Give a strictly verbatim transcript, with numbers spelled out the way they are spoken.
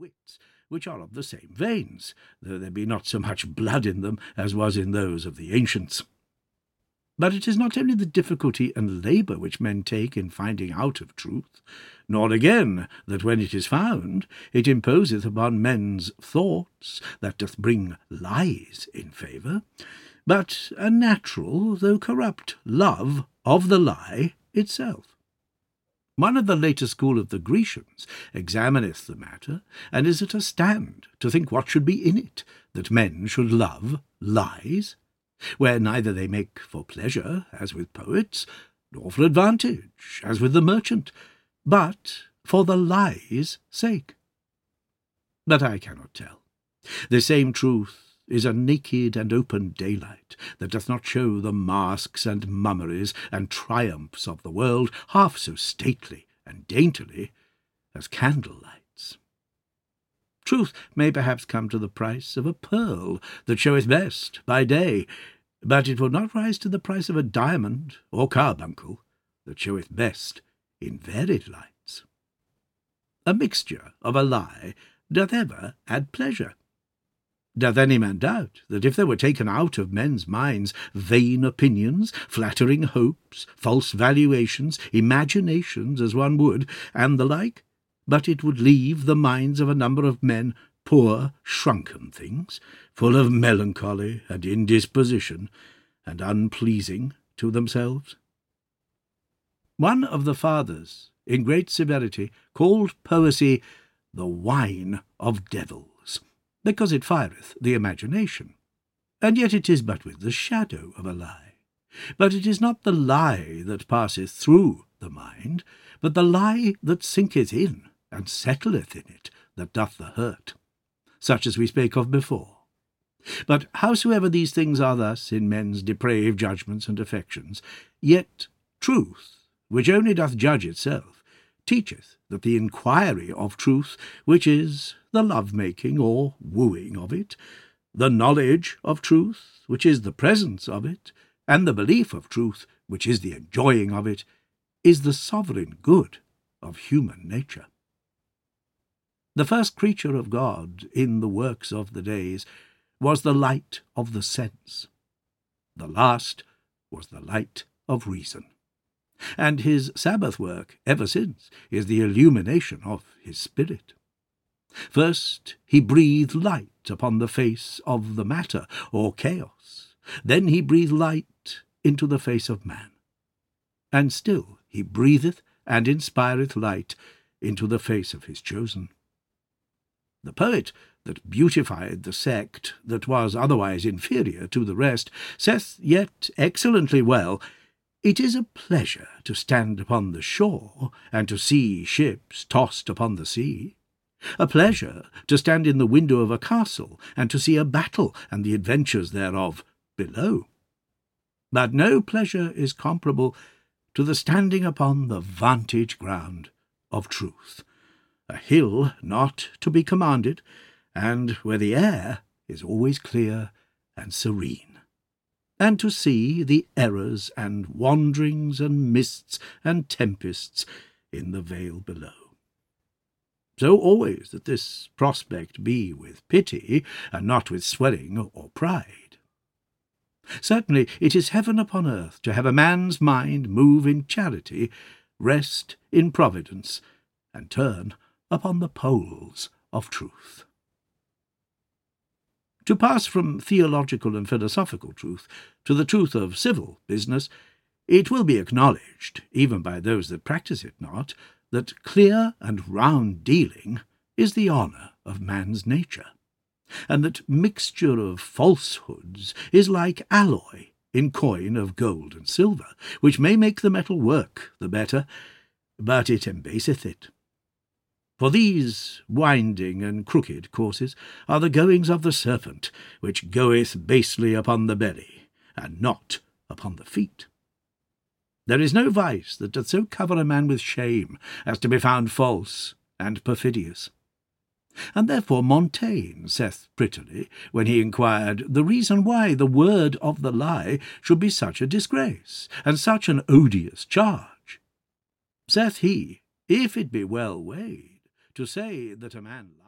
wits, which are of the same veins, though there be not so much blood in them as was in those of the ancients. But it is not only the difficulty and labour which men take in finding out of truth, nor again that when it is found, it imposeth upon men's thoughts, that doth bring lies in favour, but a natural, though corrupt, love of the lie itself. One of the later school of the Grecians examineth the matter, and is at a stand to think what should be in it, that men should love lies, where neither they make for pleasure, as with poets, nor for advantage, as with the merchant, but for the lie's sake. But I cannot tell. The same truth is a naked and open daylight, that doth not show the masks and mummeries and triumphs of the world half so stately and daintily as candle-lights. Truth may perhaps come to the price of a pearl that showeth best by day, but it will not rise to the price of a diamond or carbuncle that showeth best in varied lights. A mixture of a lie doth ever add pleasure. Doth any man doubt that if there were taken out of men's minds vain opinions, flattering hopes, false valuations, imaginations, as one would, and the like, but it would leave the minds of a number of men poor, shrunken things, full of melancholy and indisposition, and unpleasing to themselves? One of the fathers, in great severity, called poesy the wine of devils, because it fireth the imagination, and yet it is but with the shadow of a lie. But it is not the lie that passeth through the mind, but the lie that sinketh in and settleth in it, that doth the hurt, such as we spake of before. But howsoever these things are thus in men's depraved judgments and affections, yet truth, which only doth judge itself, teacheth that the inquiry of truth, which is the love-making or wooing of it, the knowledge of truth, which is the presence of it, and the belief of truth, which is the enjoying of it, is the sovereign good of human nature. The first creature of God in the works of the days was the light of the sense. The last was the light of reason. And his Sabbath work ever since is the illumination of his spirit. First he breathed light upon the face of the matter, or chaos. Then he breathed light into the face of man. And still he breatheth and inspireth light into the face of his chosen. The poet that beautified the sect that was otherwise inferior to the rest saith yet excellently well, "It is a pleasure to stand upon the shore, and to see ships tossed upon the sea. A pleasure to stand in the window of a castle, and to see a battle and the adventures thereof below. But no pleasure is comparable to the standing upon the vantage ground of truth, a hill not to be commanded, and where the air is always clear and serene, and to see the errors and wanderings and mists and tempests in the vale below. So always that this prospect be with pity, and not with swelling or pride. Certainly it is heaven upon earth to have a man's mind move in charity, rest in providence, and turn upon the poles of truth. To pass from theological and philosophical truth to the truth of civil business, it will be acknowledged, even by those that practise it not, that clear and round dealing is the honour of man's nature, and that mixture of falsehoods is like alloy in coin of gold and silver, which may make the metal work the better, but it embaseth it. For these winding and crooked courses are the goings of the serpent, which goeth basely upon the belly, and not upon the feet. There is no vice that doth so cover a man with shame as to be found false and perfidious. And therefore Montaigne saith prettily, when he inquired the reason why the word of the lie should be such a disgrace, and such an odious charge, saith he, if it be well weighed, to say that a man